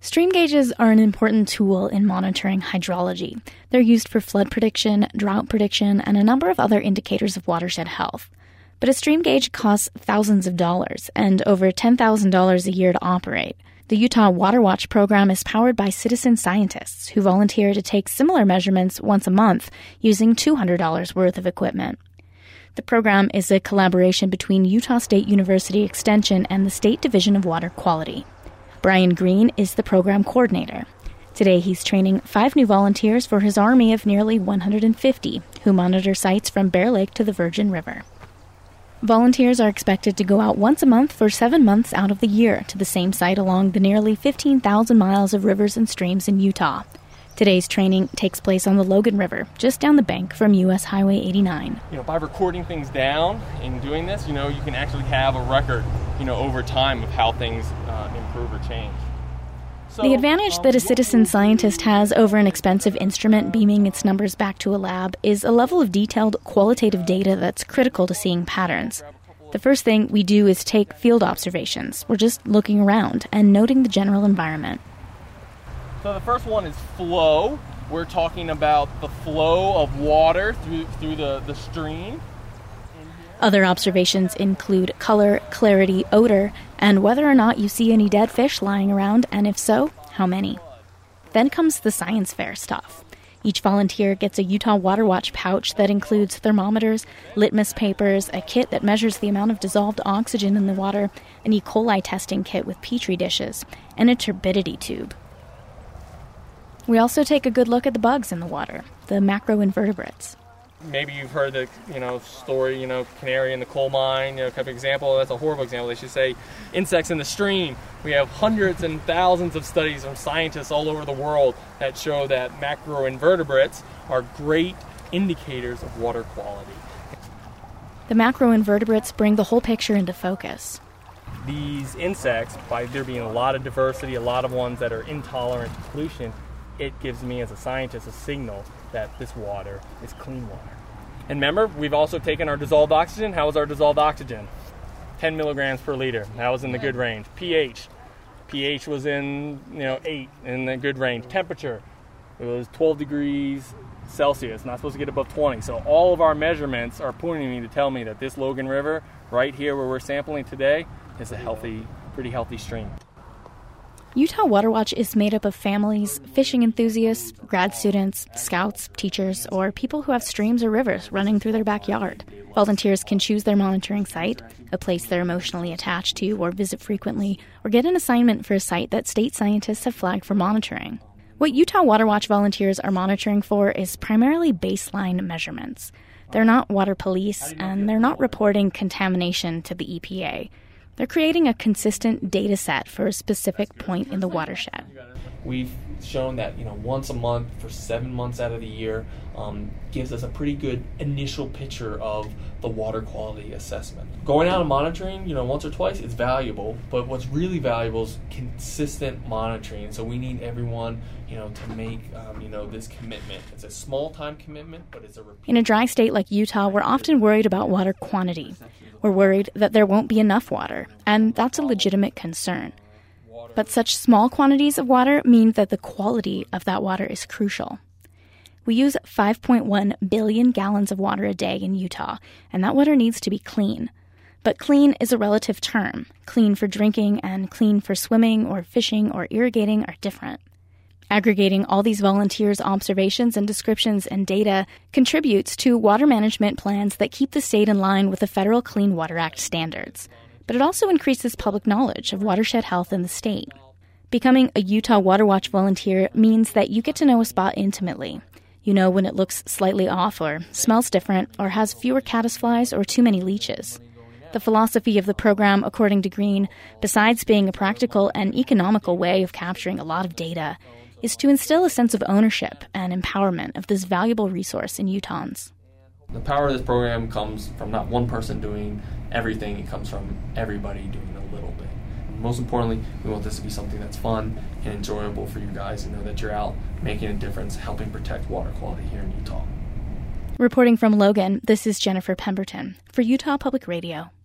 Stream gauges are an important tool in monitoring hydrology. They're used for flood prediction, drought prediction, and a number of other indicators of watershed health. But a stream gauge costs thousands of dollars and over $10,000 a year to operate. The Utah Water Watch program is powered by citizen scientists who volunteer to take similar measurements once a month using $200 worth of equipment. The program is a collaboration between Utah State University Extension and the State Division of Water Quality. Brian Green is the program coordinator. Today he's training 5 new volunteers for his army of nearly 150 who monitor sites from Bear Lake to the Virgin River. Volunteers are expected to go out once a month for 7 months out of the year to the same site along the nearly 15,000 miles of rivers and streams in Utah. Today's training takes place on the Logan River, just down the bank from U.S. Highway 89. By recording things down and doing this, you can actually have a record, over time of how things improve or change. The advantage that a citizen scientist has over an expensive instrument beaming its numbers back to a lab is a level of detailed qualitative data that's critical to seeing patterns. The first thing we do is take field observations. We're just looking around and noting the general environment. So the first one is flow. We're talking about the flow of water through the stream. Other observations include color, clarity, odor, and whether or not you see any dead fish lying around, and if so, how many. Then comes the science fair stuff. Each volunteer gets a Utah Water Watch pouch that includes thermometers, litmus papers, a kit that measures the amount of dissolved oxygen in the water, an E. coli testing kit with petri dishes, and a turbidity tube. We also take a good look at the bugs in the water, the macroinvertebrates. Maybe you've heard the story, canary in the coal mine, kind of example. That's a horrible example. They should say insects in the stream. We have hundreds and thousands of studies from scientists all over the world that show that macroinvertebrates are great indicators of water quality. The macroinvertebrates bring the whole picture into focus. These insects, by there being a lot of diversity, a lot of ones that are intolerant to pollution, it gives me as a scientist a signal that this water is clean water. And remember, we've also taken our dissolved oxygen. How was our dissolved oxygen? 10 milligrams per liter. That was in the good range. pH was in 8 in the good range. Temperature, it was 12 degrees Celsius, not supposed to get above 20. So all of our measurements are pointing me to tell me that this Logan River right here where we're sampling today is a pretty healthy stream. Utah Water Watch is made up of families, fishing enthusiasts, grad students, scouts, teachers, or people who have streams or rivers running through their backyard. Volunteers can choose their monitoring site, a place they're emotionally attached to or visit frequently, or get an assignment for a site that state scientists have flagged for monitoring. What Utah Water Watch volunteers are monitoring for is primarily baseline measurements. They're not water police, and they're not reporting contamination to the EPA. They're creating a consistent data set for a specific point in the watershed. We've shown that once a month for 7 months out of the year gives us a pretty good initial picture of the water quality assessment. Going out and monitoring, once or twice is valuable, but what's really valuable is consistent monitoring. So we need everyone, to make this commitment. It's a small time commitment, but it's a repeat. In a dry state like Utah, we're often worried about water quantity. We're worried that there won't be enough water, and that's a legitimate concern. But such small quantities of water mean that the quality of that water is crucial. We use 5.1 billion gallons of water a day in Utah, and that water needs to be clean. But clean is a relative term. Clean for drinking and clean for swimming or fishing or irrigating are different. Aggregating all these volunteers' observations and descriptions and data contributes to water management plans that keep the state in line with the Federal Clean Water Act standards. But it also increases public knowledge of watershed health in the state. Becoming a Utah Water Watch volunteer means that you get to know a spot intimately. You know when it looks slightly off or smells different or has fewer caddisflies or too many leeches. The philosophy of the program, according to Green, besides being a practical and economical way of capturing a lot of data, is to instill a sense of ownership and empowerment of this valuable resource in Utahns. The power of this program comes from not one person doing everything, it comes from everybody doing a little bit. And most importantly, we want this to be something that's fun and enjoyable for you guys to know that you're out making a difference, helping protect water quality here in Utah. Reporting from Logan, this is Jennifer Pemberton for Utah Public Radio.